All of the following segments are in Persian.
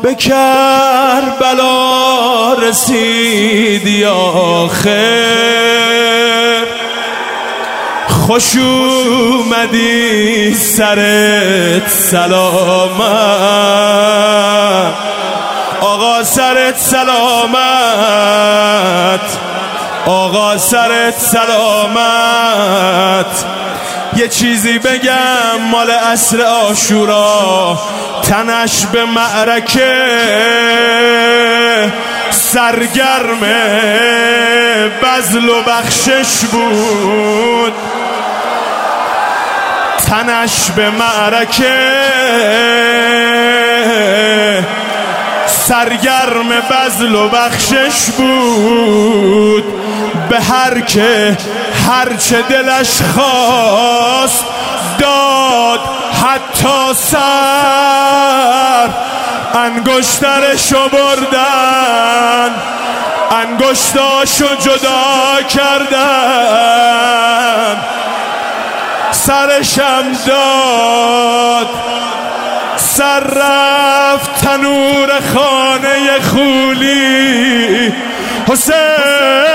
به کربلا رسیدی آخر، خوش اومدی سرت سلامت، آقا سرت سلامت، آقا سرت سلامت. یه چیزی بگم مال عصر عاشورا، تنش به معرکه سرگرم بذل و بخشش بود، تنش به معرکه سرگرم بذل و بخشش بود. به هر که هرچه دلش خواست داد، حتی سر انگشترشو بردن، انگشتاشو جدا کردن، سرشم داد، سر رفت تنور خانه خولی. حسین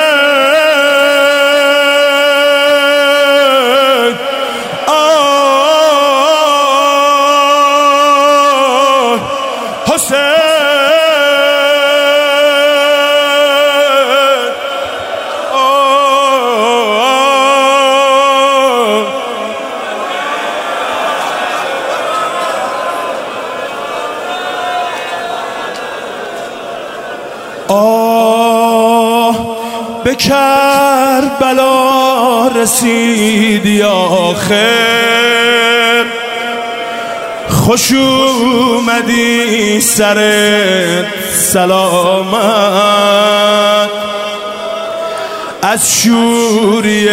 به کربلا رسیدی آخر، خوش اومدی سرت سلامت. از شوری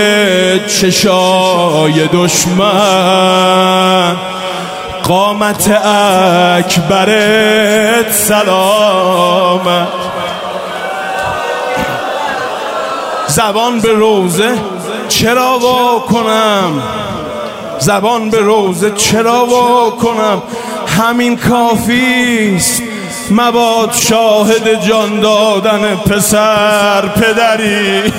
چشای دشمن قامت اکبرت سلامت. زبان به روزه چرا وا کنم، زبان به روزه چرا وا کنم، همین کافیست مباد شاهد جان دادن پسر پدری.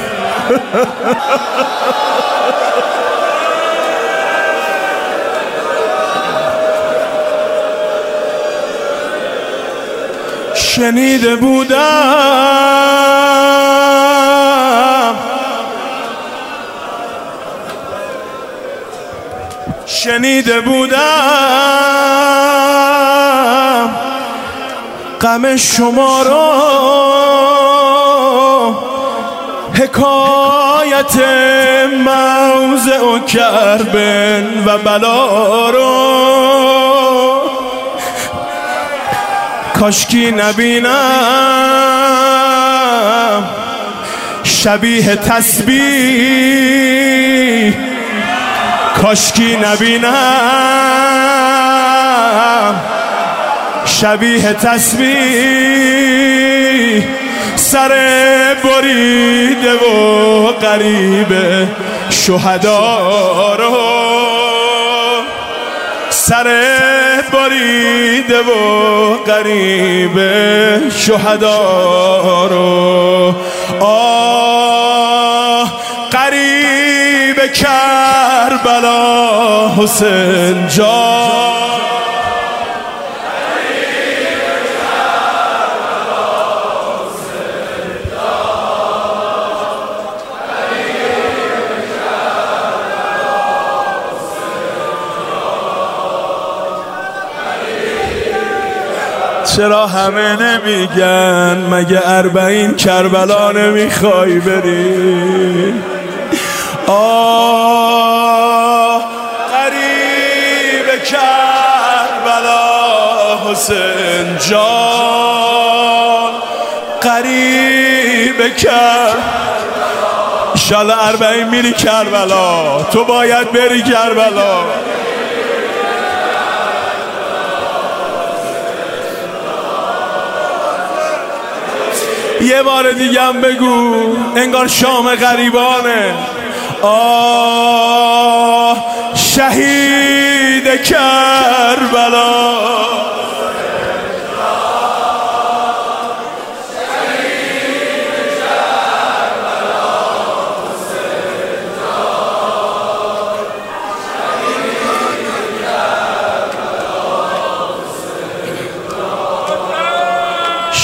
شنیده بودم غم شما رو، حکایت موضع و کربن و بلا رو، کاشکی نبینم شبیه تسبیح، کاشکی نبینم شبیه تسبیح. سر بریده و غریبه شهدا رو، سر بریده و غریبه شهدا رو. آه غریب کربلا حسین جان، چرا همه نمیگن مگه 40 کربلا نمیخوای بری؟ آه غریب کربلا حسین جان، غریب کربلا. انشالله 40 میری کربلا، تو باید بری کربلا. یه بار دیگه هم بگو، انگار شام غریبانه. آه شهید کربلا،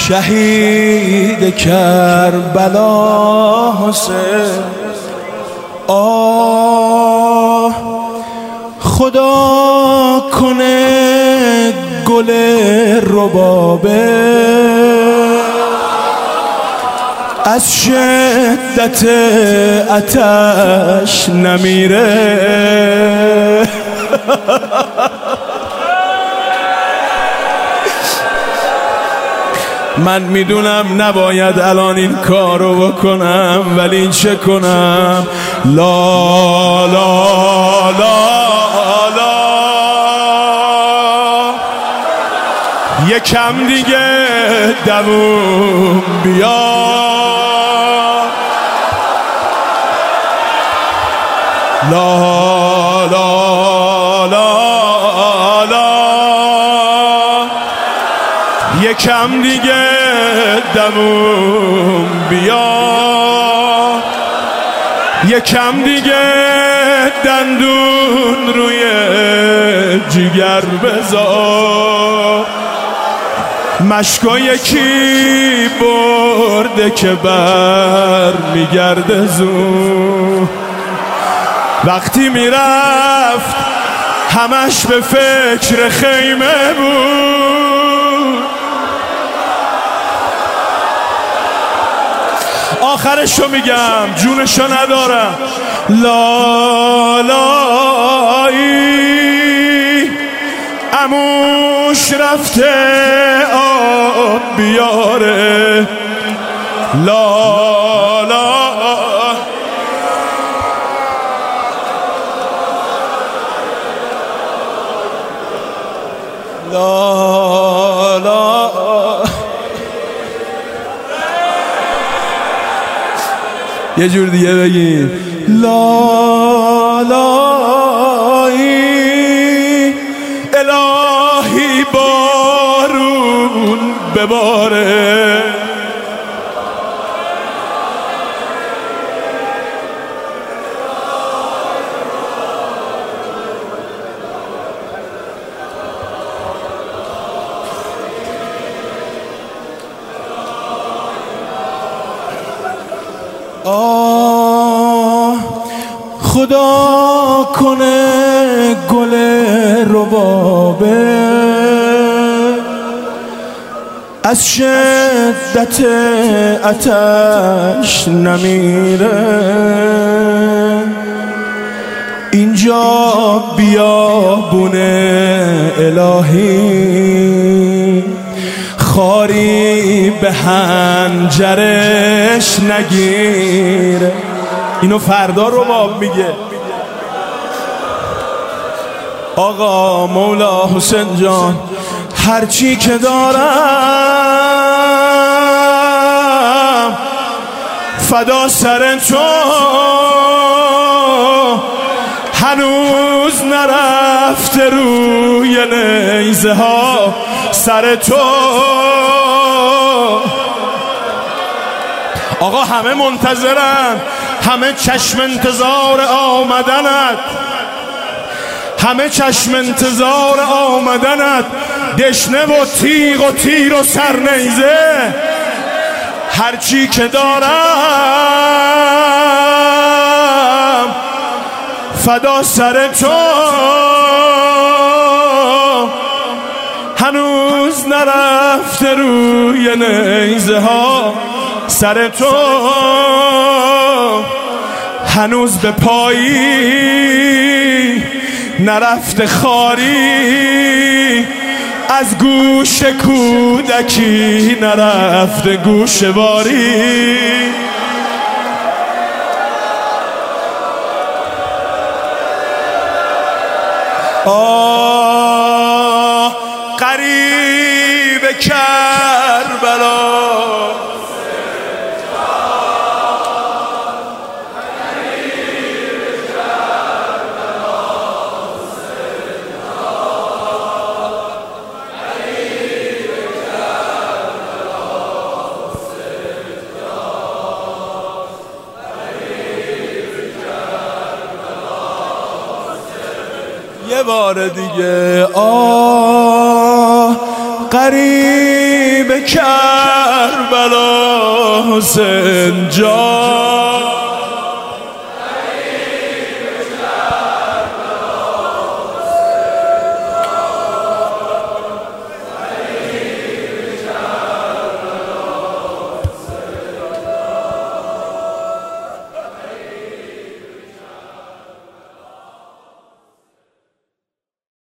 شهید کربلا حسین. آه خدا کنه گل ربابه از شدت آتش نمیره. من میدونم نباید الان این کارو بکنم، ولی چه کنم؟ لا لا لا لا یکم دیگه دووم بیا. لا لا لا لا یکم دیگه دموم بیا، یکم دیگه دندون روی جگر بذار. مشکو یکی برده که بر میگرده زود. وقتی میرفت همش به فکر خیمه بود، آخرشو میگم جونشو ندارم. لالایی عموش رفته آب بیاره. لالا لالا یه جور دیگه بگیم. لالایی الهی بارون بباره. خدا کنه گل ربابه از شدت آتش نمیره. اینجا بیابونه الهی خاری به حنجرش نگیره. اینو فردا رباب میگه. آقا مولا حسین جان هرچی که دارم فدا سر تو، هنوز نرفته روی نیزه ها سر تو. آقا همه منتظرن، همه چشم انتظار آمدنت، همه چشم انتظار آمدنت. دشنه و تیغ و تیر و سرنیزه هرچی که دارم فدا سر تو، هنوز نرفته روی نیزه ها سر تو. هنوز به پایی نرفته خاری، از گوش کودکی نرفته گوشواری. آه غریب کربلا یه بار دیگه. قریب کربلا حسین جان